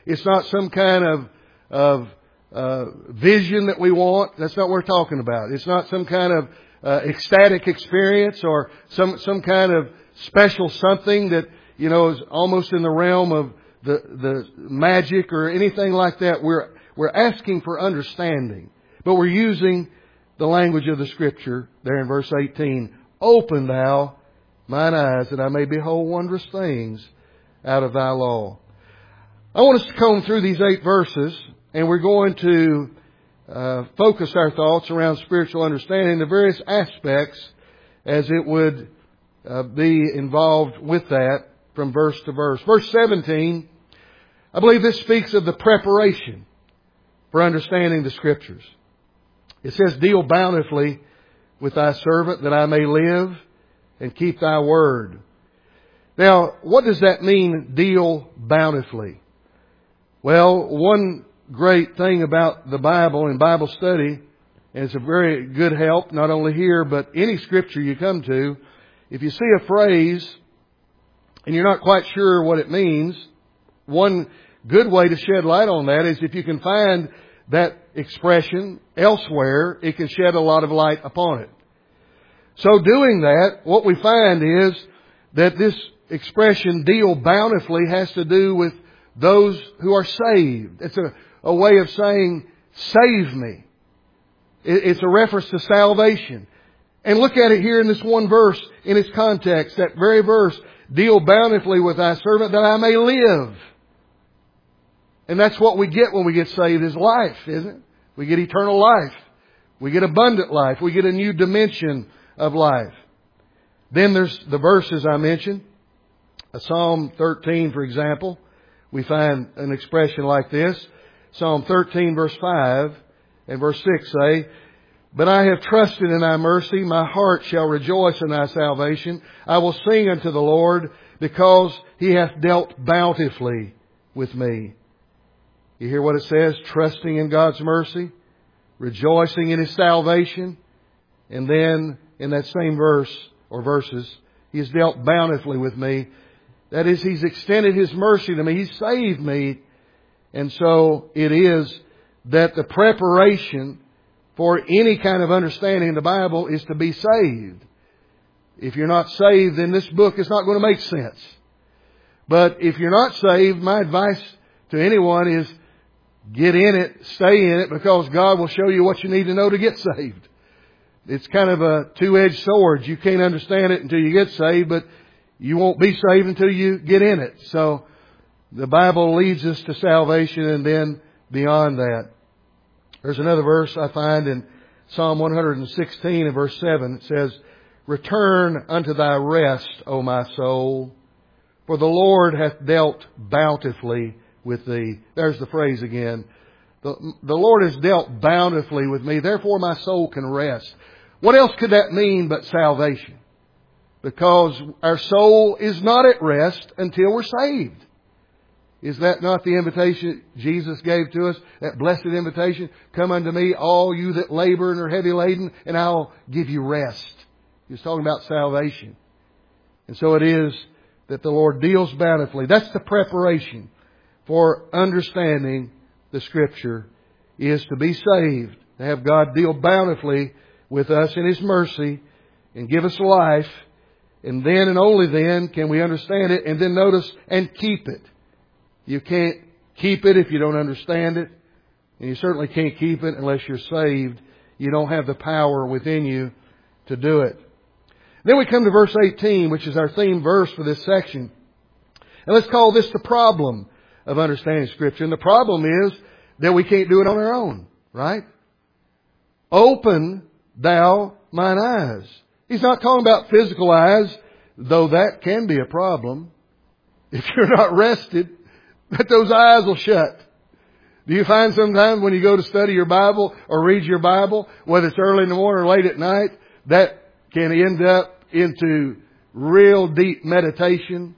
It's not some kind of vision that we want. That's not what we're talking about. It's not some kind of ecstatic experience or some kind of special something that, is almost in the realm of the magic or anything like that. We're asking for understanding. But we're using the language of the Scripture there in verse 18. Open thou mine eyes that I may behold wondrous things out of thy law. I want us to comb through these 8 verses, and we're going to focus our thoughts around spiritual understanding, the various aspects as it would be involved with that from verse to verse. Verse 17, I believe this speaks of the preparation for understanding the Scriptures. It says, deal bountifully with thy servant that I may live and keep thy word. Now, what does that mean, deal bountifully? Well, one great thing about the Bible and Bible study, and it's a very good help, not only here, but any Scripture you come to, if you see a phrase and you're not quite sure what it means, one good way to shed light on that is if you can find that expression elsewhere, it can shed a lot of light upon it. So doing that, what we find is that this expression, deal bountifully, has to do with those who are saved. It's a way of saying, save me. It's a reference to salvation. And look at it here in this one verse, in its context, that very verse, deal bountifully with thy servant that I may live. And that's what we get when we get saved, is life, isn't it? We get eternal life. We get abundant life. We get a new dimension of life. Then there's the verses I mentioned. Psalm 13, for example, we find an expression like this. Psalm 13, verse 5 and verse 6 say, but I have trusted in thy mercy. My heart shall rejoice in thy salvation. I will sing unto the Lord because he hath dealt bountifully with me. You hear what it says? Trusting in God's mercy, rejoicing in his salvation. And then in that same verse or verses, he has dealt bountifully with me. That is, he's extended his mercy to me. He's saved me. And so it is that the preparation for any kind of understanding in the Bible is to be saved. If you're not saved, then this book is not going to make sense. But if you're not saved, my advice to anyone is get in it, stay in it, because God will show you what you need to know to get saved. It's kind of a two-edged sword. You can't understand it until you get saved, but you won't be saved until you get in it. So the Bible leads us to salvation and then beyond that. There's another verse I find in Psalm 116 and verse 7. It says, return unto thy rest, O my soul, for the Lord hath dealt bountifully with thee. There's the phrase again. The Lord has dealt bountifully with me, therefore my soul can rest. What else could that mean but salvation? Because our soul is not at rest until we're saved. Is that not the invitation Jesus gave to us? That blessed invitation? Come unto me, all you that labor and are heavy laden, and I'll give you rest. He was talking about salvation. And so it is that the Lord deals bountifully. That's the preparation for understanding the Scripture, is to be saved, to have God deal bountifully with us in his mercy and give us life. And then and only then can we understand it, and then notice, and keep it. You can't keep it if you don't understand it. And you certainly can't keep it unless you're saved. You don't have the power within you to do it. Then we come to verse 18, which is our theme verse for this section. And let's call this the problem of understanding Scripture. And the problem is that we can't do it on our own, right? Open thou mine eyes. He's not talking about physical eyes, though that can be a problem. If you're not rested, that those eyes will shut. Do you find sometimes when you go to study your Bible or read your Bible, whether it's early in the morning or late at night, that can end up into real deep meditation?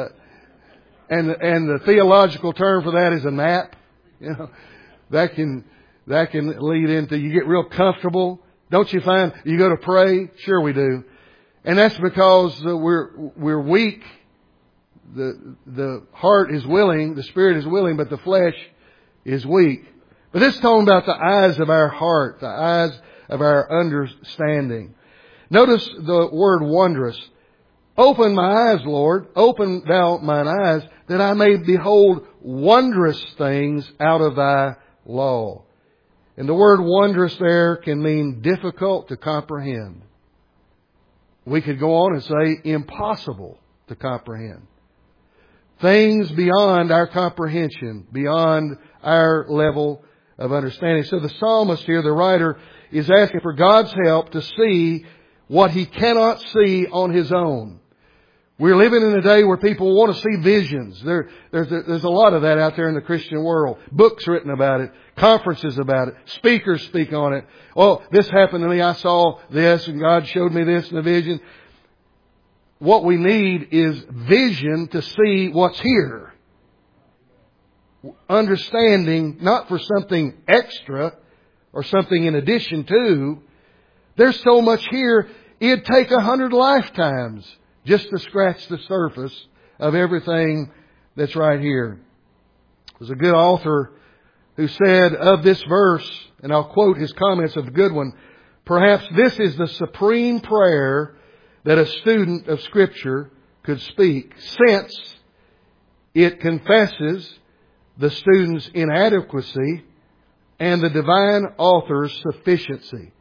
And the theological term for that is a nap. You know, that can lead into, you get real comfortable. Don't you find you go to pray? Sure we do. And that's because we're weak. the heart is willing, the spirit is willing, but the flesh is weak. But this is talking about the eyes of our heart, the eyes of our understanding. Notice the word wondrous. Open my eyes, Lord. Open thou mine eyes, that I may behold wondrous things out of thy law. And the word wondrous there can mean difficult to comprehend. We could go on and say impossible to comprehend. Things beyond our comprehension, beyond our level of understanding. So the psalmist here, the writer, is asking for God's help to see what he cannot see on his own. We're living in a day where people want to see visions. There's a lot of that out there in the Christian world. Books written about it, conferences about it, speakers speak on it. Oh, this happened to me, I saw this, and God showed me this in a vision. What we need is vision to see what's here. Understanding, not for something extra or something in addition to. There's so much here, it'd take 100 lifetimes just to scratch the surface of everything that's right here. There's a good author who said of this verse, and I'll quote his comments of a good one, perhaps this is the supreme prayer that a student of Scripture could speak, since it confesses the student's inadequacy and the divine author's sufficiency.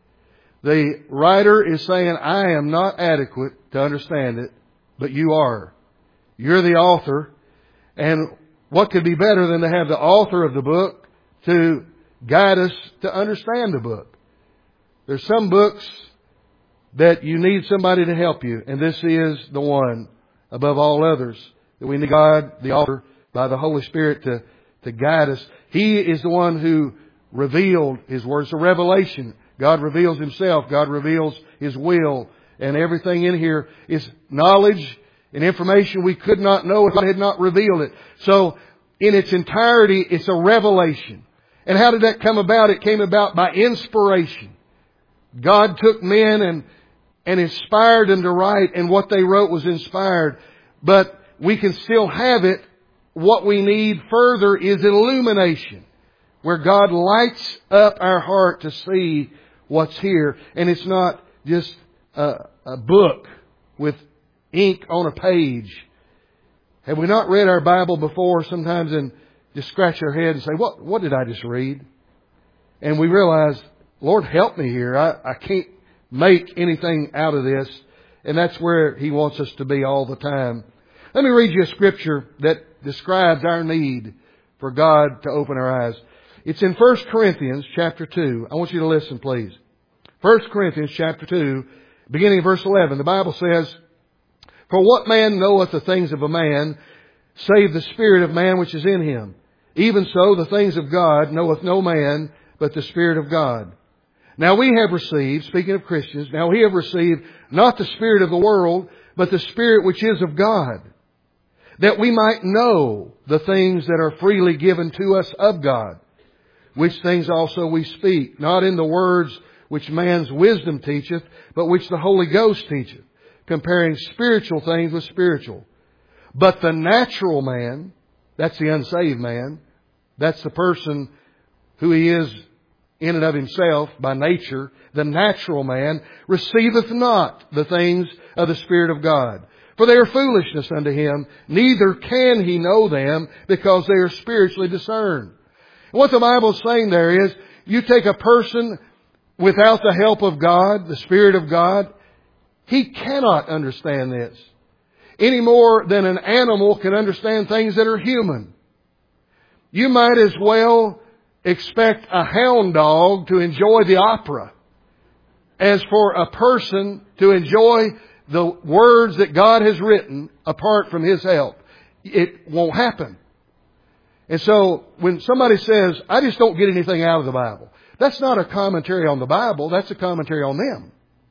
The writer is saying, I am not adequate to understand it, but you are. You're the author. And what could be better than to have the author of the book to guide us to understand the book? There's some books that you need somebody to help you, and this is the one above all others that we need God, the author, by the Holy Spirit to guide us. He is the one who revealed His Word. It's a revelation. God reveals Himself. God reveals His will. And everything in here is knowledge and information we could not know if God had not revealed it. So, in its entirety, it's a revelation. And how did that come about? It came about by inspiration. God took men and inspired them to write, and what they wrote was inspired. But we can still have it. What we need further is illumination, where God lights up our heart to see what's here. And it's not just a book with ink on a page. Have we not read our Bible before sometimes and just scratch our head and say, what did I just read? And we realize, Lord, help me here. I can't make anything out of this. And that's where He wants us to be all the time. Let me read you a scripture that describes our need for God to open our eyes. It's in 1 Corinthians chapter 2. I want you to listen, please. 1 Corinthians chapter 2, beginning of verse 11. The Bible says, For what man knoweth the things of a man, save the spirit of man which is in him? Even so, the things of God knoweth no man, but the Spirit of God. Now we have received, speaking of Christians, now we have received not the spirit of the world, but the Spirit which is of God, that we might know the things that are freely given to us of God, which things also we speak, not in the words which man's wisdom teacheth, but which the Holy Ghost teacheth, comparing spiritual things with spiritual. But the natural man, that's the unsaved man, that's the person who he is in and of himself by nature, the natural man receiveth not the things of the Spirit of God, for they are foolishness unto him, neither can he know them, because they are spiritually discerned. And what the Bible is saying there is, you take a person without the help of God, the Spirit of God, he cannot understand this any more than an animal can understand things that are human. You might as well expect a hound dog to enjoy the opera as for a person to enjoy the words that God has written apart from His help. It won't happen. And so when somebody says, I just don't get anything out of the Bible, that's not a commentary on the Bible, that's a commentary on them.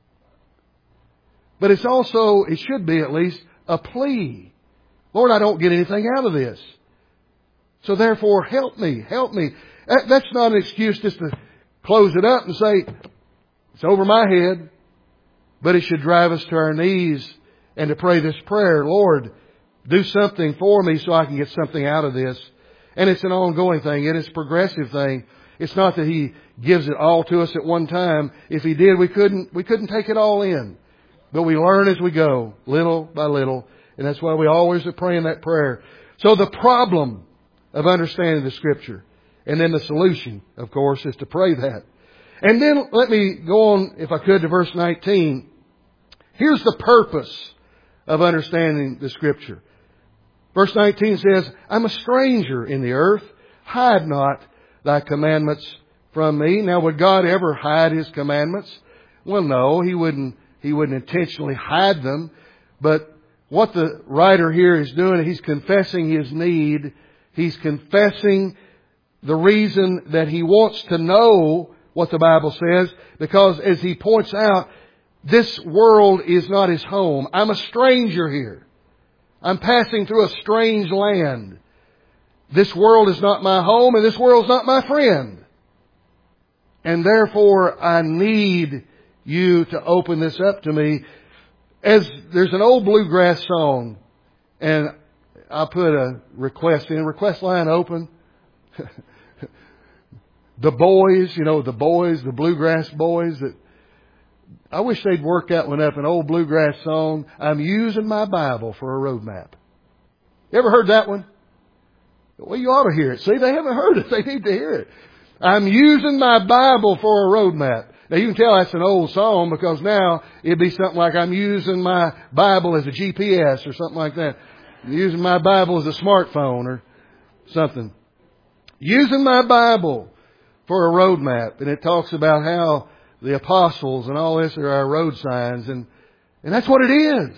But it's also, it should be at least, a plea. Lord, I don't get anything out of this. So therefore, help me, help me. That's not an excuse just to close it up and say, it's over my head. But it should drive us to our knees and to pray this prayer. Lord, do something for me so I can get something out of this. And it's an ongoing thing. It is a progressive thing. It's not that He gives it all to us at one time. If He did, we couldn't take it all in. But we learn as we go, little by little. And that's why we always are praying that prayer. So the problem of understanding the Scripture, and then the solution, of course, is to pray that. And then let me go on, if I could, to verse 19. Here's the purpose of understanding the Scripture. Verse 19 says, I'm a stranger in the earth. Hide not thy commandments from me. Now, would God ever hide His commandments? Well, no, He wouldn't intentionally hide them. But what the writer here is doing, he's confessing his need. He's confessing the reason that he wants to know what the Bible says. Because as he points out, this world is not his home. I'm a stranger here. I'm passing through a strange land. This world is not my home, and this world is not my friend. And therefore, I need you to open this up to me. As there's an old bluegrass song, and I'll put a request in. Request line open. The boys, the bluegrass boys that I wish they'd work that one up, an old bluegrass song. I'm using my Bible for a road map. You ever heard that one? Well, you ought to hear it. See, they haven't heard it. They need to hear it. I'm using my Bible for a road map. Now, you can tell that's an old song because now it'd be something like I'm using my Bible as a GPS or something like that. I'm using my Bible as a smartphone or something. Using my Bible for a road map. And it talks about how the apostles and all this are our road signs. And that's what it is.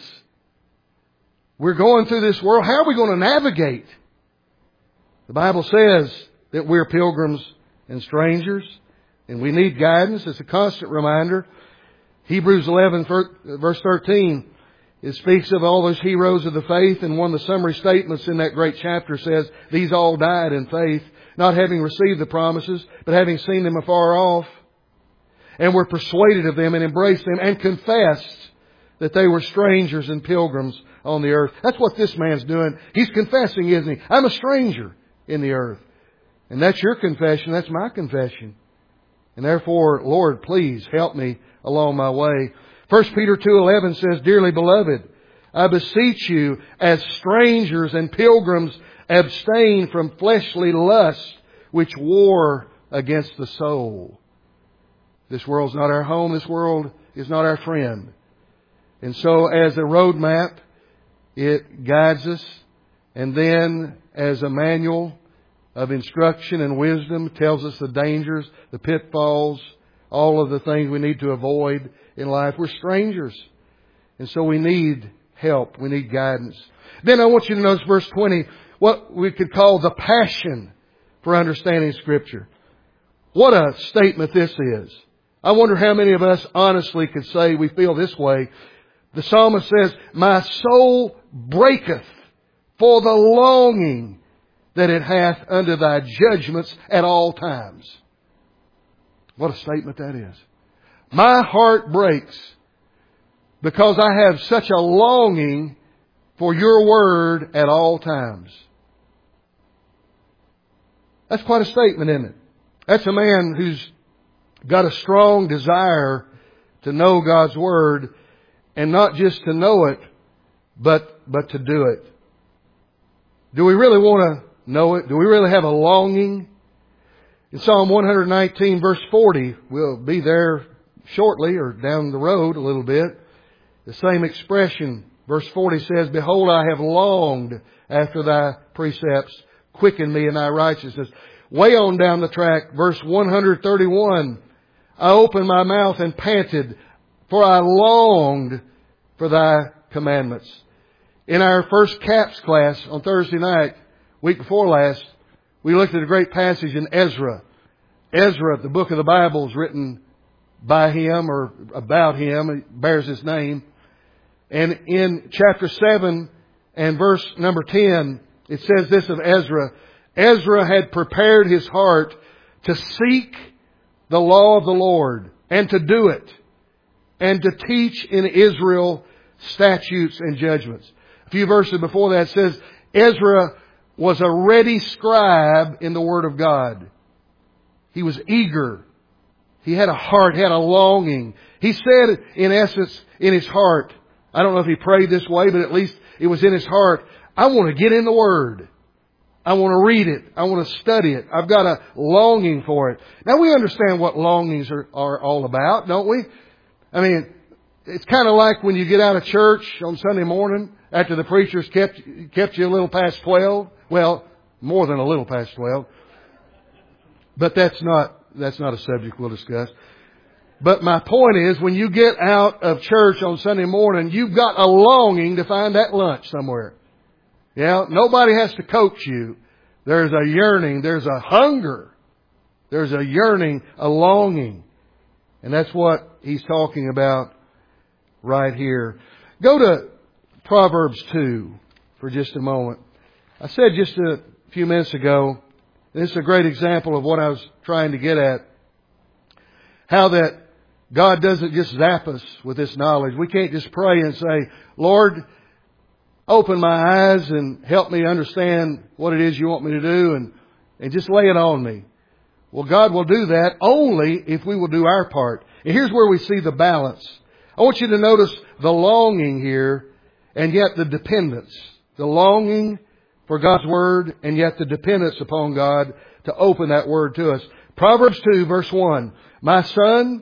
We're going through this world. How are we going to navigate? The Bible says that we're pilgrims and strangers, and we need guidance. It's a constant reminder. Hebrews 11, verse 13, it speaks of all those heroes of the faith, and one of the summary statements in that great chapter says, these all died in faith, not having received the promises, but having seen them afar off, and were persuaded of them and embraced them and confessed that they were strangers and pilgrims on the earth. That's what this man's doing. He's confessing, isn't he? I'm a stranger in the earth. And that's your confession. That's my confession. And therefore, Lord, please help me along my way. 1 Peter 2:11 says, Dearly beloved, I beseech you, as strangers and pilgrims, abstain from fleshly lust, which war against the soul. This world's not our home. This world is not our friend. And so as a road map, it guides us. And then as a manual of instruction and wisdom, tells us the dangers, the pitfalls, all of the things we need to avoid in life. We're strangers. And so we need help. We need guidance. Then I want you to notice verse 20, what we could call the passion for understanding Scripture. What a statement this is. I wonder how many of us honestly could say we feel this way. The psalmist says, My soul breaketh for the longing that it hath under thy judgments at all times. What a statement that is. My heart breaks because I have such a longing for your word at all times. That's quite a statement, isn't it? That's a man who's got a strong desire to know God's word, and not just to know it, but to do it. Do we really want to know it? Do we really have a longing? In Psalm 119 verse 40, we'll be there shortly or down the road a little bit. The same expression, verse 40 says, Behold, I have longed after thy precepts. Quicken me in thy righteousness. Way on down the track, verse 131, I opened my mouth and panted, for I longed for thy commandments. In our first CAPS class on Thursday night, week before last, we looked at a great passage in Ezra. Ezra, the book of the Bible, is written by him or about him. It bears his name. And in chapter 7 and verse number 10, it says this of Ezra. Ezra had prepared his heart to seek the law of the Lord and to do it and to teach in Israel statutes and judgments. A few verses before that says, Ezra was a ready scribe in the Word of God. He was eager. He had a heart, had a longing. He said, in essence, in his heart, I don't know if he prayed this way, but at least it was in his heart, I want to get in the Word. I want to read it. I want to study it. I've got a longing for it. Now we understand what longings are all about, don't we? I mean, it's kind of like when you get out of church on Sunday morning after the preacher's kept you a little past 12. Well, more than a little past 12. But that's not a subject we'll discuss. But my point is, when you get out of church on Sunday morning, you've got a longing to find that lunch somewhere. Yeah, nobody has to coach you. There's a yearning, there's a hunger, there's a yearning, a longing. And that's what he's talking about right here. Go to Proverbs 2 for just a moment. I said just a few minutes ago, this is a great example of what I was trying to get at. How that God doesn't just zap us with this knowledge. We can't just pray and say, Lord, open my eyes and help me understand what it is you want me to do and just lay it on me. Well, God will do that only if we will do our part. And here's where we see the balance. I want you to notice the longing here and yet the dependence. The longing for God's Word and yet the dependence upon God to open that Word to us. Proverbs 2 verse 1. My son,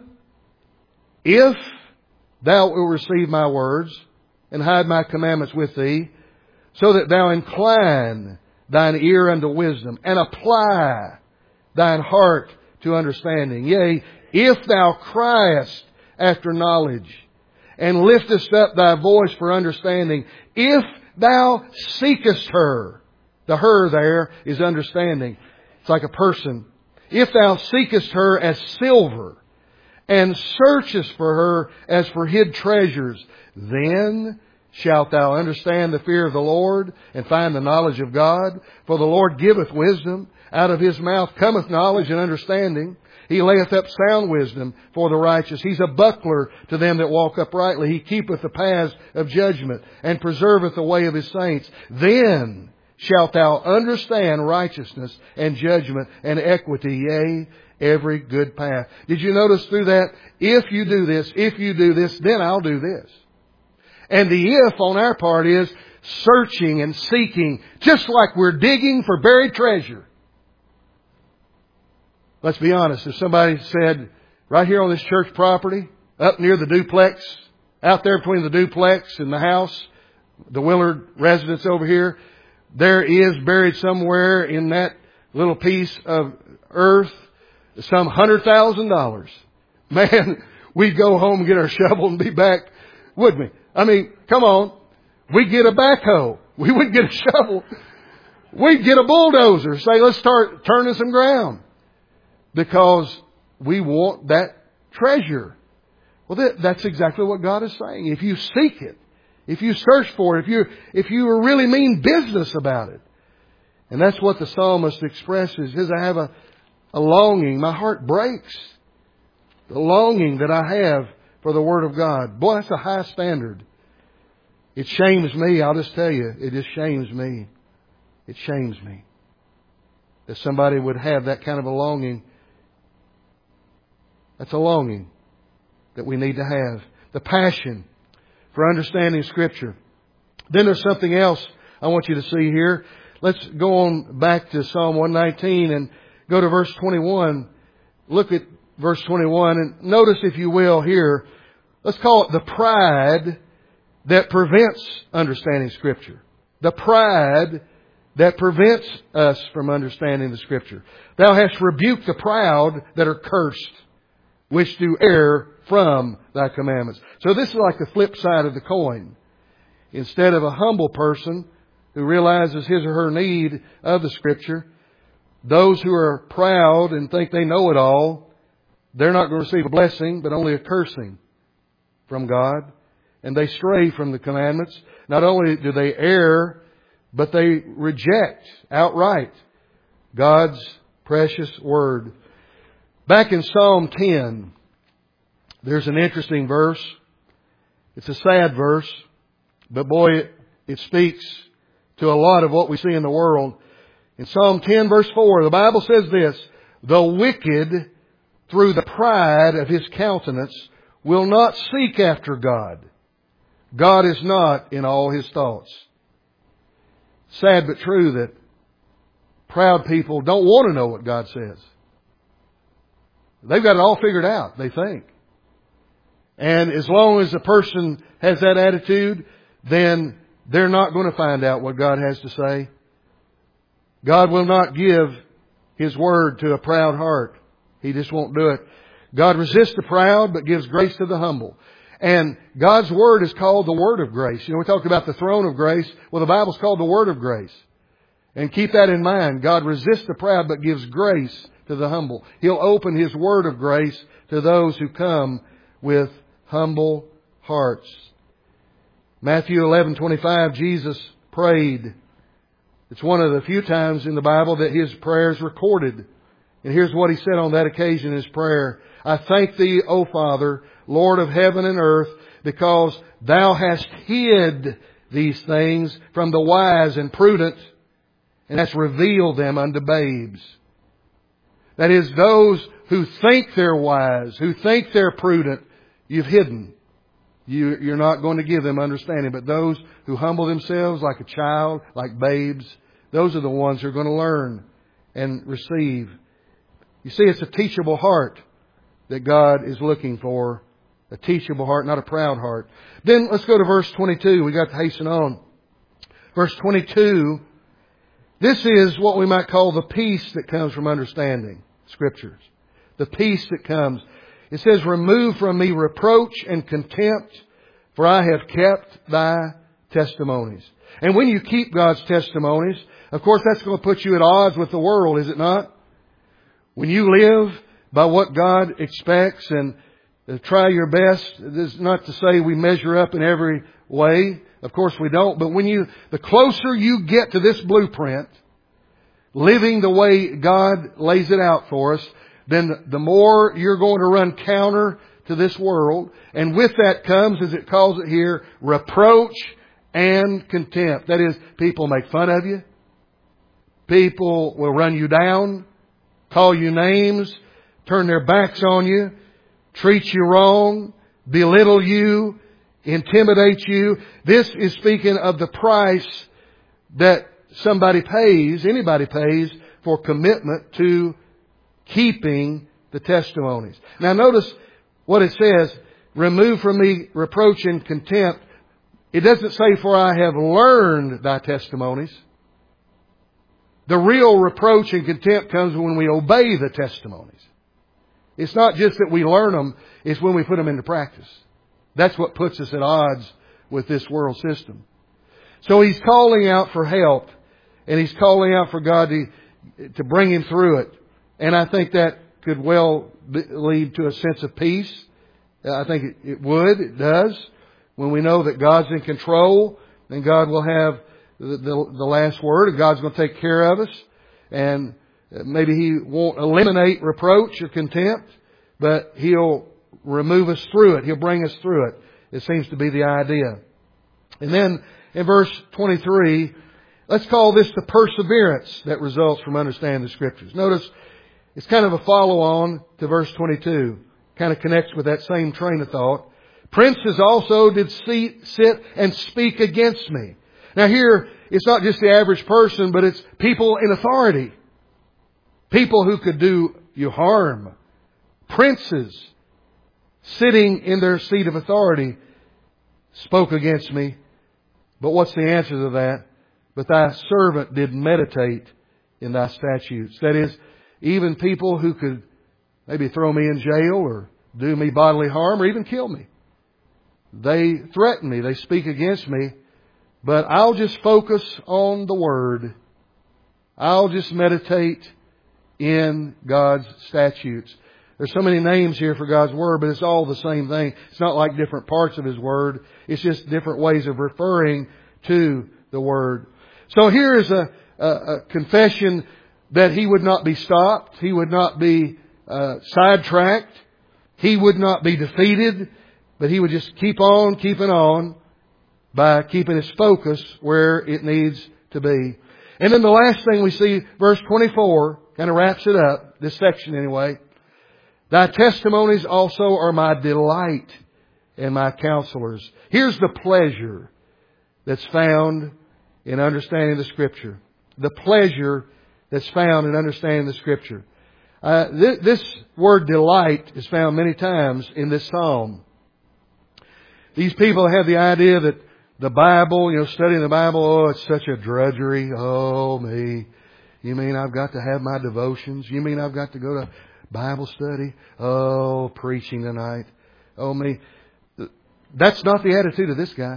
if thou wilt receive my words and hide my commandments with thee, so that thou incline thine ear unto wisdom, and apply thine heart to understanding. Yea, if thou criest after knowledge, and liftest up thy voice for understanding, if thou seekest her, the her there is understanding. It's like a person. If thou seekest her as silver, and searchest for her as for hid treasures, then shalt thou understand the fear of the Lord, and find the knowledge of God. For the Lord giveth wisdom. Out of His mouth cometh knowledge and understanding. He layeth up sound wisdom for the righteous. He's a buckler to them that walk uprightly. He keepeth the paths of judgment, and preserveth the way of His saints. Then shalt thou understand righteousness and judgment and equity, yea, every good path. Did you notice through that? If you do this, then I'll do this. And the if on our part is searching and seeking, just like we're digging for buried treasure. Let's be honest. If somebody said, right here on this church property, up near the duplex, out there between the duplex and the house, the Willard residence over here, there is buried somewhere in that little piece of earth some $100,000. Man, we'd go home and get our shovel and be back, wouldn't we? I mean, come on. We'd get a backhoe. We wouldn't get a shovel. We'd get a bulldozer. Say, let's start turning some ground. Because we want that treasure. Well, that's exactly what God is saying. If you seek it, if you search for it, if you really mean business about it. And that's what the psalmist expresses. He says, I have a longing. My heart breaks. The longing that I have for the Word of God. Boy, that's a high standard. It shames me. I'll just tell you, it just shames me. It shames me that somebody would have that kind of a longing. That's a longing that we need to have. The passion for understanding Scripture. Then there's something else I want you to see here. Let's go on back to Psalm 119 and go to verse 21. Look at verse 21 and notice, if you will, here, let's call it the pride that prevents understanding Scripture. The pride that prevents us from understanding the Scripture. Thou hast rebuked the proud that are cursed, which do err from thy commandments. So this is like the flip side of the coin. Instead of a humble person who realizes his or her need of the Scripture, those who are proud and think they know it all, they're not going to receive a blessing, but only a cursing from God. And they stray from the commandments. Not only do they err, but they reject outright God's precious Word. Back in Psalm 10, there's an interesting verse. It's a sad verse, but boy, it speaks to a lot of what we see in the world. In Psalm 10 verse 4, the Bible says this, "The wicked, through the pride of his countenance, will not seek after God. God is not in all his thoughts." Sad but true that proud people don't want to know what God says. They've got it all figured out, they think. And as long as a person has that attitude, then they're not going to find out what God has to say. God will not give His Word to a proud heart. He just won't do it. God resists the proud, but gives grace to the humble. And God's Word is called the Word of grace. You know, we talked about the throne of grace. Well, the Bible's called the Word of grace. And keep that in mind. God resists the proud, but gives grace to the humble. He'll open His Word of grace to those who come with humble hearts. Matthew 11:25, Jesus prayed. It's one of the few times in the Bible that His prayer is recorded. And here's what He said on that occasion in His prayer. "I thank Thee, O Father, Lord of heaven and earth, because Thou hast hid these things from the wise and prudent, and hast revealed them unto babes." That is, those who think they're wise, who think they're prudent, you've hidden. You're not going to give them understanding. But those who humble themselves like a child, like babes, those are the ones who are going to learn and receive. You see, it's a teachable heart that God is looking for. A teachable heart, not a proud heart. Then let's go to verse 22. We got to hasten on. Verse 22. This is what we might call the peace that comes from understanding Scriptures. The peace that comes. It says, "Remove from me reproach and contempt, for I have kept Thy testimonies." And when you keep God's testimonies, of course that's going to put you at odds with the world, is it not? When you live by what God expects and try your best, this is not to say we measure up in every way. Of course we don't. But the closer you get to this blueprint, living the way God lays it out for us, then the more you're going to run counter to this world. And with that comes, as it calls it here, reproach and contempt. That is, people make fun of you. People will run you down, call you names, turn their backs on you, treat you wrong, belittle you, intimidate you. This is speaking of the price that somebody pays, anybody pays, for commitment to keeping the testimonies. Now notice what it says, "Remove from me reproach and contempt." It doesn't say, "For I have learned Thy testimonies." The real reproach and contempt comes when we obey the testimonies. It's not just that we learn them, it's when we put them into practice. That's what puts us at odds with this world system. So He's calling out for help, and He's calling out for God to bring him through it. And I think that could well lead to a sense of peace. I think it would. It does. When we know that God's in control, then God will have the last word, and God's going to take care of us. And maybe He won't eliminate reproach or contempt, but He'll remove us through it. He'll bring us through it. It seems to be the idea. And then in verse 23, let's call this the perseverance that results from understanding the Scriptures. Notice it's kind of a follow-on to verse 22. Kind of connects with that same train of thought. "Princes also did sit and speak against me." Now here, it's not just the average person, but it's people in authority. People who could do you harm. Princes sitting in their seat of authority spoke against me. But what's the answer to that? "But Thy servant did meditate in Thy statutes." That is, even people who could maybe throw me in jail or do me bodily harm or even kill me. They threaten me. They speak against me. But I'll just focus on the Word. I'll just meditate in God's statutes. There's so many names here for God's Word, but it's all the same thing. It's not like different parts of His Word. It's just different ways of referring to the Word. So here is a confession that he would not be stopped. He would not be by keeping his focus where it needs to be. And then the last thing we see, verse 24, kind of wraps it up, this section anyway. Thy testimonies also are my delight and my counselors. Here's the pleasure that's found in understanding the Scripture. The pleasure that's found in understanding the Scripture. This word delight is found many times in this psalm. These people have the idea that the Bible, studying the Bible, oh, it's such a drudgery. Oh, me. You mean I've got to have my devotions? You mean I've got to go to Bible study? Oh, preaching tonight. Oh, me. That's not the attitude of this guy.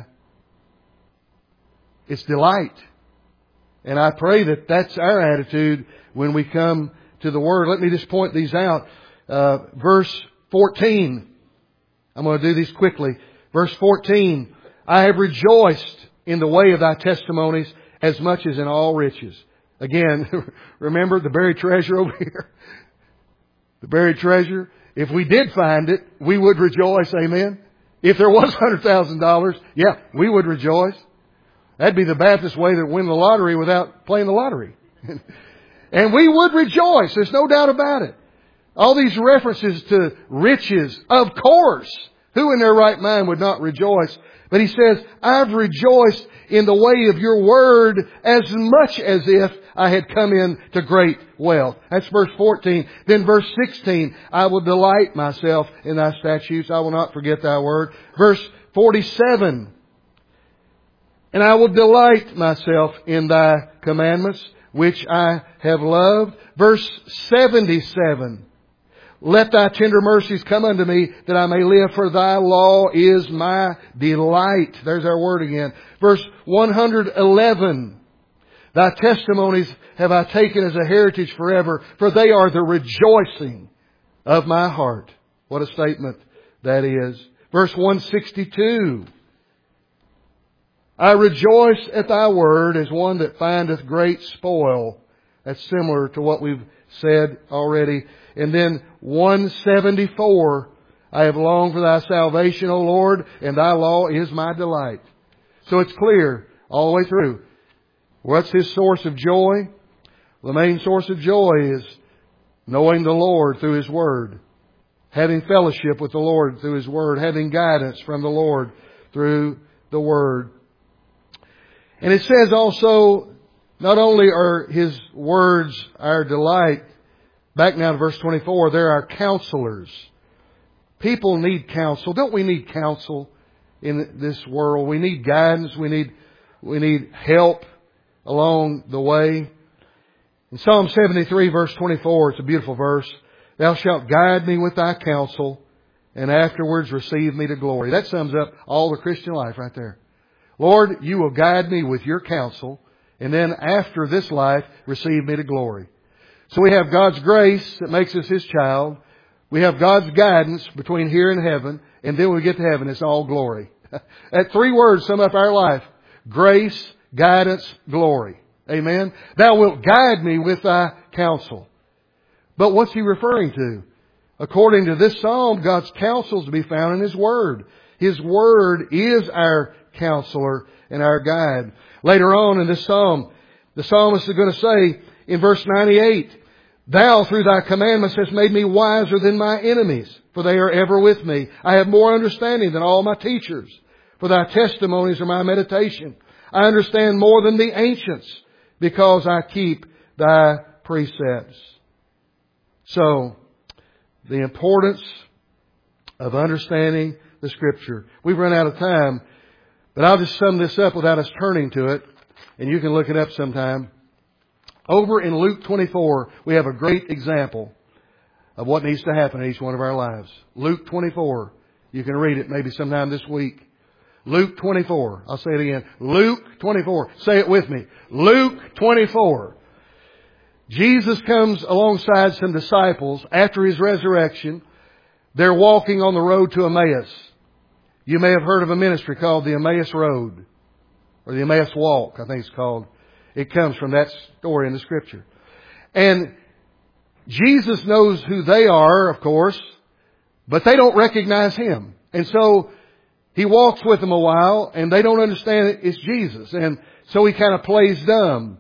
It's delight. And I pray that that's our attitude when we come to the Word. Let me just point these out. Verse 14. I'm going to do these quickly. Verse 14. I have rejoiced in the way of thy testimonies as much as in all riches. Again, remember the buried treasure over here? The buried treasure. If we did find it, we would rejoice. Amen. If there was $100,000, yeah, we would rejoice. That'd be the Baptist way to win the lottery without playing the lottery. And we would rejoice. There's no doubt about it. All these references to riches, of course. Who in their right mind would not rejoice? But he says, I've rejoiced in the way of your word as much as if I had come in to great wealth. That's verse 14. Then verse 16, I will delight myself in thy statutes. I will not forget thy word. Verse 47, and I will delight myself in thy commandments, which I have loved. Verse 77, let thy tender mercies come unto me, that I may live, for thy law is my delight. There's our word again. Verse 111. Thy testimonies have I taken as a heritage forever, for they are the rejoicing of my heart. What a statement that is. Verse 162. I rejoice at thy word as one that findeth great spoil. That's similar to what we've said already. And then 174, I have longed for thy salvation, O Lord, and thy law is my delight. So it's clear all the way through. What's his source of joy? The main source of joy is knowing the Lord through His Word. Having fellowship with the Lord through His Word. Having guidance from the Lord through the Word. And it says also, not only are His words our delight, back now to verse 24, they're our counselors. People need counsel. Don't we need counsel in this world? We need guidance. We need help along the way. In Psalm 73 verse 24, it's a beautiful verse. Thou shalt guide me with thy counsel, and afterwards receive me to glory. That sums up all the Christian life right there. Lord, you will guide me with your counsel, and then after this life, receive me to glory. So we have God's grace that makes us His child. We have God's guidance between here and heaven, and then when we get to heaven, it's all glory. That three words sum up our life. Grace, guidance, glory. Amen. Thou wilt guide me with thy counsel. But what's he referring to? According to this psalm, God's counsel is to be found in His Word. His Word is our counselor and our guide. Later on in this psalm, the psalmist is going to say in verse 98, Thou through thy commandments hast made me wiser than my enemies, for they are ever with me. I have more understanding than all my teachers, for thy testimonies are my meditation. I understand more than the ancients, because I keep thy precepts. So, the importance of understanding the Scripture. We've run out of time, but I'll just sum this up without us turning to it, and you can look it up sometime. Over in Luke 24, we have a great example of what needs to happen in each one of our lives. Luke 24. You can read it maybe sometime this week. Luke 24. I'll say it again. Luke 24. Say it with me. Luke 24. Jesus comes alongside some disciples after His resurrection. They're walking on the road to Emmaus. You may have heard of a ministry called the Emmaus Road, or the Emmaus Walk, I think it's called. It comes from that story in the Scripture. And Jesus knows who they are, of course, but they don't recognize Him. And so He walks with them a while, and they don't understand it's Jesus. And so He kind of plays dumb.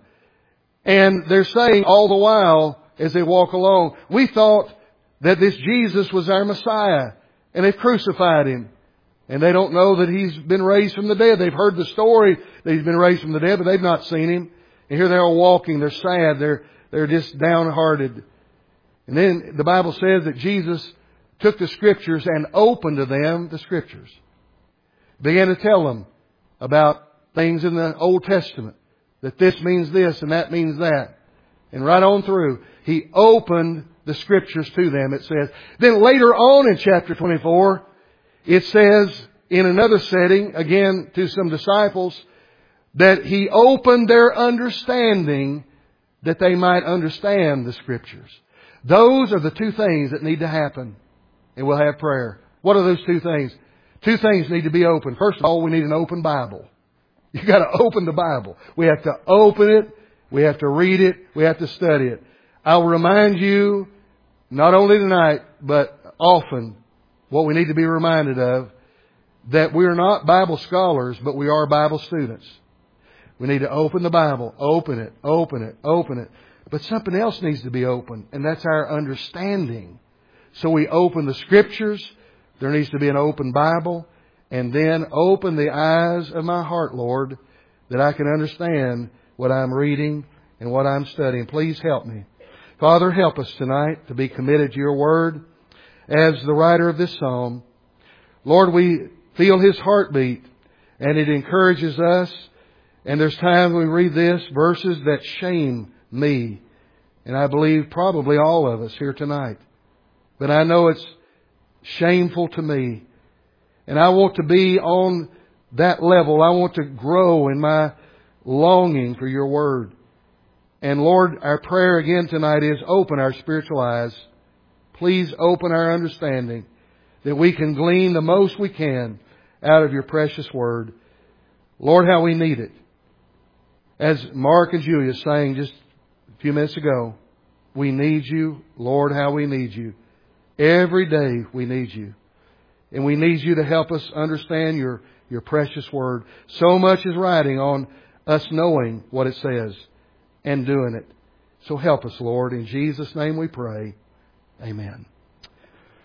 And they're saying all the while, as they walk along, we thought that this Jesus was our Messiah. And they've crucified Him. And they don't know that He's been raised from the dead. They've heard the story that He's been raised from the dead, but they've not seen Him. And here they are walking. They're sad. They're just downhearted. And then the Bible says that Jesus took the Scriptures and opened to them the Scriptures. Began to tell them about things in the Old Testament. That this means this and that means that. And right on through, He opened the Scriptures to them, it says. Then later on in chapter 24, it says in another setting, again to some disciples, that He opened their understanding that they might understand the Scriptures. Those are the two things that need to happen. And we'll have prayer. What are those two things? Two things need to be open. First of all, we need an open Bible. You've got to open the Bible. We have to open it. We have to read it. We have to study it. I'll remind you, not only tonight, but often, what we need to be reminded of, that we are not Bible scholars, but we are Bible students. We need to open the Bible. Open it. Open it. Open it. But something else needs to be open, and that's our understanding. So we open the Scriptures. There needs to be an open Bible. And then open the eyes of my heart, Lord, that I can understand what I'm reading and what I'm studying. Please help me. Father, help us tonight to be committed to Your Word. As the writer of this psalm, Lord, we feel his heartbeat, and it encourages us. And there's times we read this, verses that shame me. And I believe probably all of us here tonight. But I know it's shameful to me. And I want to be on that level. I want to grow in my longing for Your Word. And Lord, our prayer again tonight is open our spiritual eyes. Please open our understanding that we can glean the most we can out of Your precious Word. Lord, how we need it. As Mark and Julia sang just a few minutes ago, we need You. Lord, how we need You. Every day we need You. And we need You to help us understand Your precious Word. So much is riding on us knowing what it says and doing it. So help us, Lord. In Jesus' name we pray. Amen.